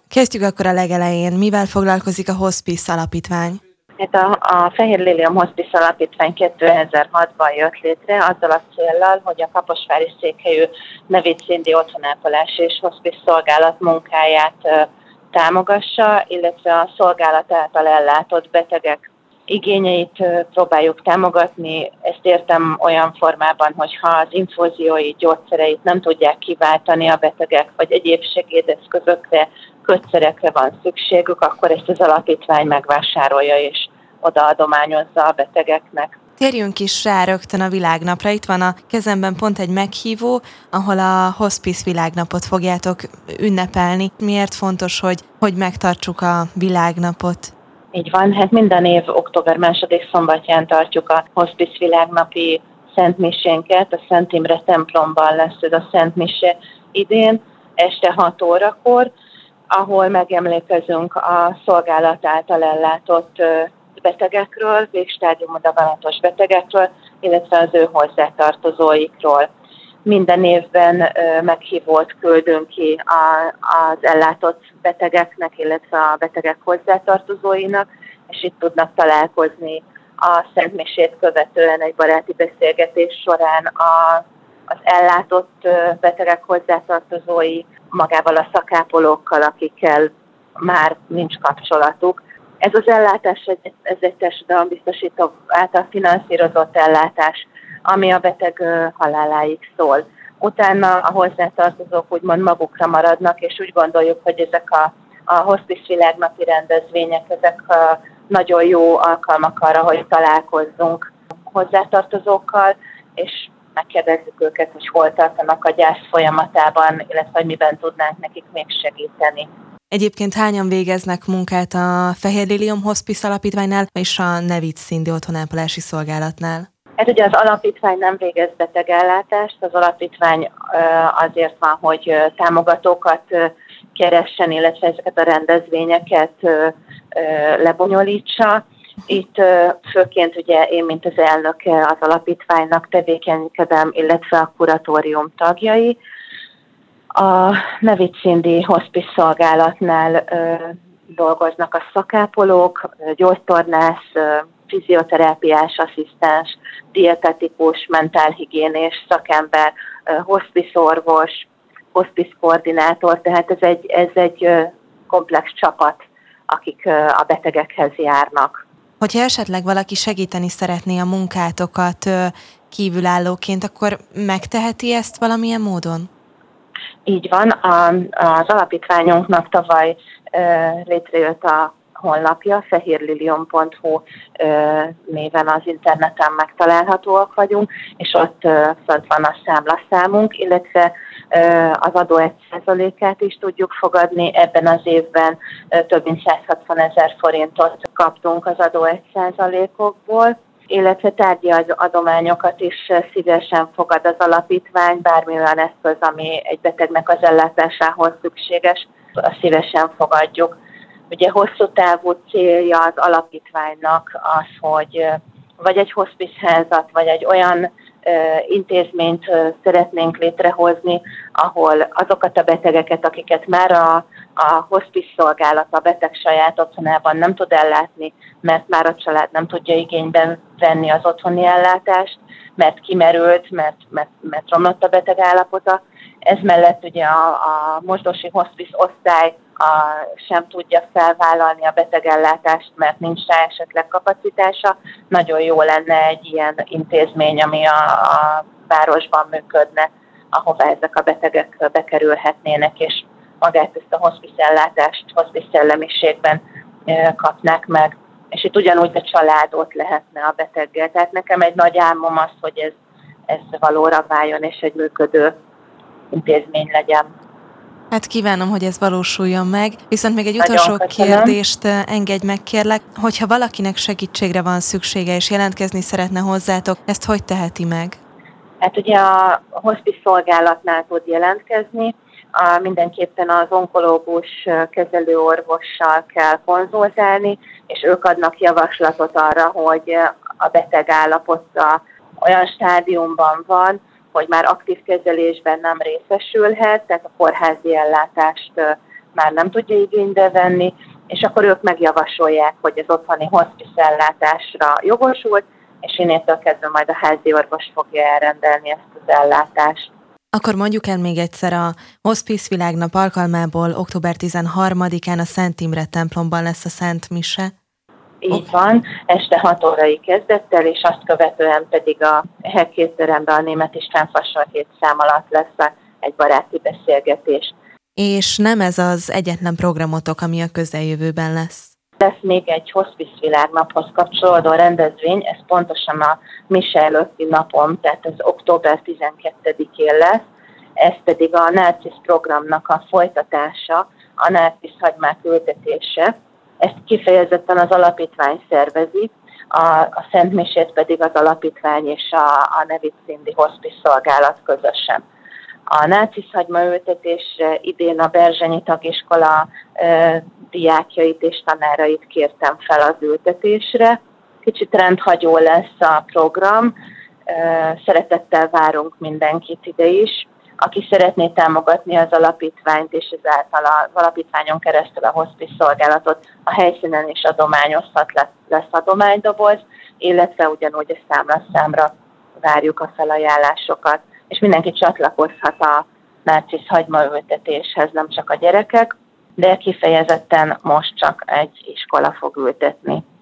Kezdjük akkor a legelején. Mivel foglalkozik a Hospice Alapítvány? Hát a Fehér Liliom Hospice Alapítvány 2006-ban jött létre azzal a céllal, hogy a kaposvári székhelyű Nevics Cindy otthonápolási és hospice szolgálat munkáját támogassa, illetve a szolgálat által ellátott betegek igényeit próbáljuk támogatni. Ezt értem olyan formában, hogy ha az infúziói gyógyszereit nem tudják kiváltani a betegek, vagy egyéb segédeszközökre, kötszerekre van szükségük, akkor ezt az alapítvány megvásárolja és odaadományozza a betegeknek. Térjünk is rá rögtön a világnapra. Itt van a kezemben pont egy meghívó, ahol a Hospice világnapot fogjátok ünnepelni. Miért fontos, hogy megtartsuk a világnapot? Így van, hát minden év október 2. szombatján tartjuk a Hospice világnapi szentmisénket. A Szent Imre templomban lesz ez a szentmise idén, este 6 órakor, ahol megemlékezünk a szolgálat által ellátott betegekről, végstádiumú daganatos betegekről, illetve az ő hozzátartozóikról. Minden évben meghívót küldünk ki az ellátott betegeknek, illetve a betegek hozzátartozóinak, és itt tudnak találkozni a szentmisét követően egy baráti beszélgetés során az ellátott betegek hozzátartozói magával a szakápolókkal, akikkel már nincs kapcsolatuk. Ez az ellátás, ez egy társadalombiztosító által finanszírozott ellátás, ami a beteg haláláig szól. Utána a hozzátartozók úgymond magukra maradnak, és úgy gondoljuk, hogy ezek a Hospice világnapi rendezvények, ezek nagyon jó alkalmak arra, hogy találkozzunk hozzátartozókkal, és megkérdezzük őket, hogy hol tartanak a gyász folyamatában, illetve hogy miben tudnánk nekik még segíteni. Egyébként hányan végeznek munkát a Fehér Liliom Hospice Alapítványnál és a Nevics Cindy otthonápolási szolgálatnál? Hát ugye az alapítvány nem végez betegellátást, az alapítvány azért van, hogy támogatókat keressen, illetve ezeket a rendezvényeket lebonyolítsa. Itt főként ugye én, mint az elnöke az alapítványnak tevékenykedem, illetve a kuratórium tagjai. A Nevics Cindy Hospice szolgálatnál dolgoznak a szakápolók, gyógytornász, fizioterápiás asszisztens, dietetikus, mentálhigiénés szakember, hospice orvos, hospice koordinátor, tehát ez egy komplex csapat, akik a betegekhez járnak. Hogyha esetleg valaki segíteni szeretné a munkátokat kívülállóként, akkor megteheti ezt valamilyen módon? Így van, az alapítványunknak tavaly létrejött a honlapja, fehérliliom.hu néven az interneten megtalálhatóak vagyunk, és ott fönt van a számlaszámunk, illetve az adó 1%-át is tudjuk fogadni. Ebben az évben több mint 160 000 forintot kaptunk az adó 1%-okból, illetve tárgyi adományokat is szívesen fogad az alapítvány, bármilyen eszköz, ami egy betegnek az ellátásához szükséges, azt szívesen fogadjuk. Ugye hosszú távú célja az alapítványnak az, hogy vagy egy hospice-házat, vagy egy olyan intézményt szeretnénk létrehozni, ahol azokat a betegeket, akiket már a hospice szolgálat a beteg saját otthonában nem tud ellátni, mert már a család nem tudja igényben venni az otthoni ellátást, mert kimerült, mert romlott a beteg állapota. Ez mellett ugye a mosdósi hospice osztály sem tudja felvállalni a betegellátást, mert nincs rá esetleg kapacitása. Nagyon jó lenne egy ilyen intézmény, ami a városban működne, ahová ezek a betegek bekerülhetnének, és magát ezt a hospice ellátást hospice szellemiségben kapnák meg. És itt ugyanúgy a család ott lehetne a beteggel. Tehát nekem egy nagy álmom az, hogy ez valóra váljon, és egy működő intézmény legyen. Hát kívánom, hogy ez valósuljon meg. Viszont még egy utolsó kérdést engedj meg, kérlek. Hogyha valakinek segítségre van szüksége, és jelentkezni szeretne hozzátok, ezt hogy teheti meg? Hát ugye a hospice szolgálatnál tud jelentkezni, mindenképpen az onkológus kezelőorvossal kell konzultálni, és ők adnak javaslatot arra, hogy a beteg állapota olyan stádiumban van, hogy már aktív kezelésben nem részesülhet, tehát a kórházi ellátást már nem tudja igénybe venni, és akkor ők megjavasolják, hogy az otthoni hospice ellátásra jogosult, és innétől kezdve majd a házi orvos fogja elrendelni ezt az ellátást. Akkor mondjuk el még egyszer, a Hospice Világnap alkalmából október 13-án a Szent Imre templomban lesz a Szent Mise. Így van, este 6 órai kezdettel, és azt követően pedig a Herkészteremben a Németh István Fasor 7 szám alatt lesz egy baráti beszélgetés. És nem ez az egyetlen programotok, ami a közeljövőben lesz? Lesz még egy Hospice Világnaphoz kapcsolódó rendezvény, ez pontosan a mise előtti napon, tehát ez október 12-én lesz, ez pedig a Narcisz programnak a folytatása, a Narcisz hagymák ültetése. Ezt kifejezetten az alapítvány szervezi, a Szent Misét pedig az alapítvány és a Nevit Cindy Hospice szolgálat közösen. A Narcisz hagymaültetésre idén a Berzsenyi Tagiskola diákjait és tanárait kértem fel az ültetésre. Kicsit rendhagyó lesz a program, szeretettel várunk mindenkit ide is. Aki szeretné támogatni az alapítványt, és ezáltal az alapítványon keresztül a hospice szolgálatot, a helyszínen is adományozhat, lesz adománydoboz, illetve ugyanúgy a számra várjuk a felajánlásokat. És mindenki csatlakozhat a Narcisz hagymaültetéshez, nem csak a gyerekek, de kifejezetten most csak egy iskola fog ültetni.